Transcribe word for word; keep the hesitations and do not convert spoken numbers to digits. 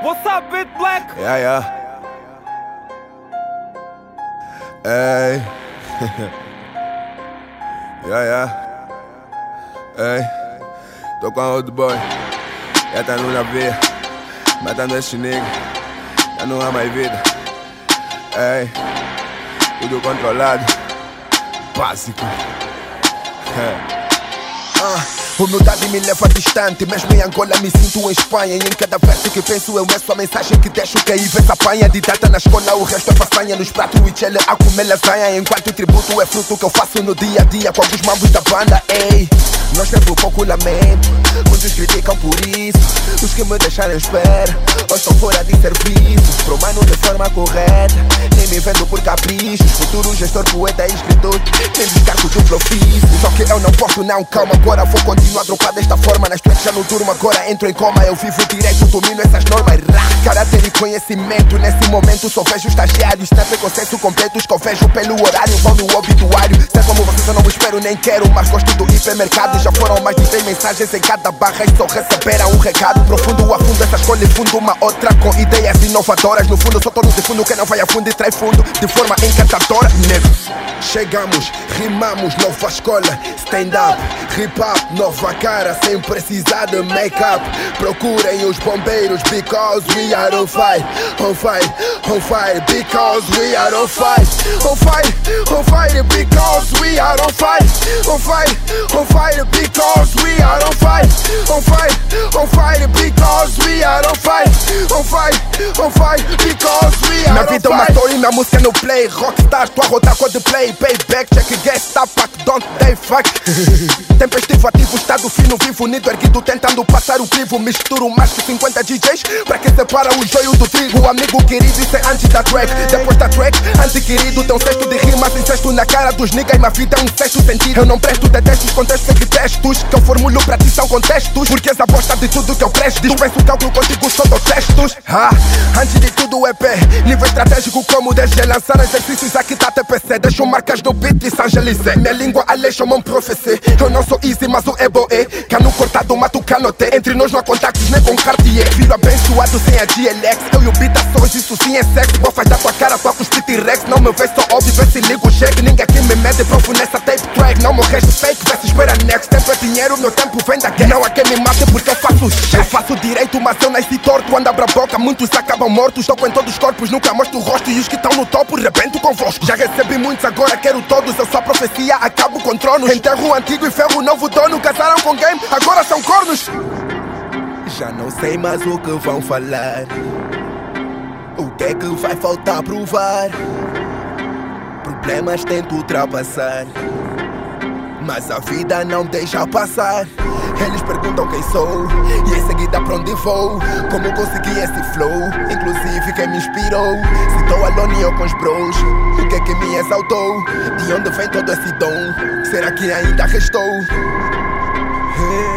What's up, Bit Black? Yeah, yeah. Hey. Yeah, yeah. Hey. Tô com a old boy. Já tá no navio. Matando esse nigga. Já não há mais vida. Hey. Tudo controlado. Básico. Ah, humildade me leva distante. Mesmo em Angola me sinto em Espanha. E em cada verso que penso eu meço a mensagem que deixo cair. Vê essa panha de data na escola, o resto é façanha. Nos pratos e chele a comer lasanha. Enquanto o tributo é fruto que eu faço no dia a dia com alguns mambos da banda. Ei, nós temos pouco lamento. Muitos criticam por isso. Os que me deixaram em espera hoje estão fora de serviço. Pro mano de forma correta, nem me vendo por caprichos. Futuro gestor, poeta e escritor, nem descargo do ofício. Só que eu não posso não, calma. Agora vou continuar dropar desta forma. Nas tracks já não durmo, agora entro em coma. Eu vivo direito, domino essas normas. Caráter e conhecimento, nesse momento só vejo estagiários. Não é preconceito completo, os que eu vejo pelo horário vão no obituário. Sei como vocês, eu não espero nem quero, mas gosto do hipermercado. Já foram mais de cem mensagens em cada barra e só receberam um recado profundo. A fundo essa escolha e fundo uma outra com ideias inovadoras. No fundo só tô no de fundo, quem não vai a fundo e trai fundo de forma encantadora. Nego. Chegamos, rimamos, nova escola, stand-up, hip-hop, nova cara, sem precisar de make-up. Procurem os bombeiros, because we are on fire, on fire, on fire, because we are on fire, on fire, on fire, because we are on fire, on fire, on fire, because we are on fire, on fire, on fire, because we are on fire, on fire, on fire, because we are on fire. Minha vida é uma story, minha música no play, rockstar, tua rota code play. Payback, check, get, stop, back, don't they fuck. Tempestivo, ativo, estado fino, vivo, nido, erguido, tentando passar o crivo. Misturo mais que cinquenta D Js pra que separa o joio do trigo. Amigo querido, isso é antes da track. Depois da track, anti-querido, tem um cesto de rimas, incesto na cara dos niggas. Minha vida é um sexto sentido. Eu não presto, detesto os contextos que textos que eu formulo pra ti são contextos. Porque essa bosta de tudo que eu presto. Dispenso o cálculo contigo, só dou textos. Ah, antes de tudo é pé, nível estratégico como desde lançar exercícios aqui tá T P C. Deixo marcas no beat e Sangelicé. Minha língua além chamam profecia. Eu não sou easy, mas o ebo é cano cortado, mato canote. Entre nós não há contactos nem com Cartier. Filho abençoado sem a G L X. Eu e o beat a sós, isso sim é sexo. Vou fazer da tua cara, toca os T-Rex. Não me vê só óbvio, vê se ligo o cheque. Ninguém aqui me mede profu nessa tape track. Não me resto fake, vê se espera next. Tempo é dinheiro, meu tempo vem daqui. Não há quem me mate porque eu faço cheque. Eu faço direito, mas eu nasci torto. Ando abra a boca, muitos acabam mortos. Toco em todos os corpos, nunca mostro o rosto. E os que estão no topo, rebento convosco. Já recebi muitos, agora quero todos. Eu sou a profecia, acabo com tronos. Enterro o antigo e ferro o novo dono. Casaram com game, agora são cornos. Já não sei mais o que vão falar. O que é que vai faltar provar? Problemas tento ultrapassar, mas a vida não deixa passar. Eles perguntam quem sou e em seguida pra onde vou. Como consegui esse flow, inclusive quem me inspirou. Se estou alone eu com os bros, o que é que me exaltou? De onde vem todo esse dom? Será que ainda restou? Hey.